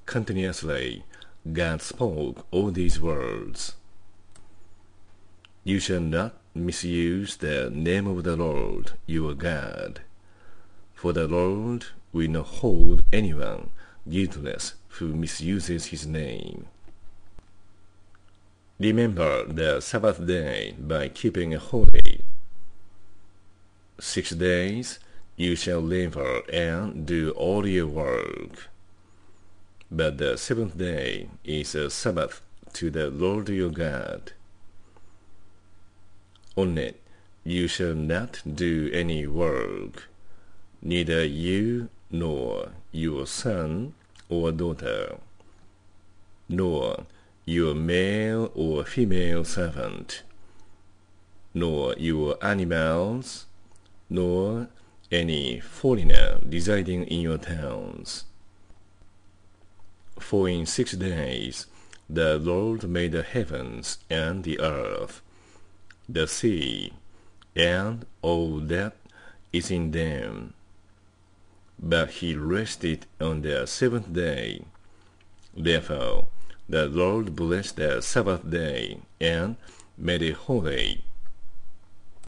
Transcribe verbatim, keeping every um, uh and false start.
continuously, God spoke all these words. You shall not misuse the name of the Lord your God, for the Lord will not hold anyone guiltless who misuses his name. Remember the Sabbath day by keeping it holy. Six days you shall labor and do all your work. But the seventh day is a Sabbath to the Lord your God. On it you shall not do any work, neither you nor your son or daughter, nor your male or female servant, nor your animals, nor any foreigner residing in your towns. For in six days the Lord made the heavens and the earth, the sea, and all that is in them. But he rested on the seventh day. Therefore the Lord blessed the Sabbath day and made it holy.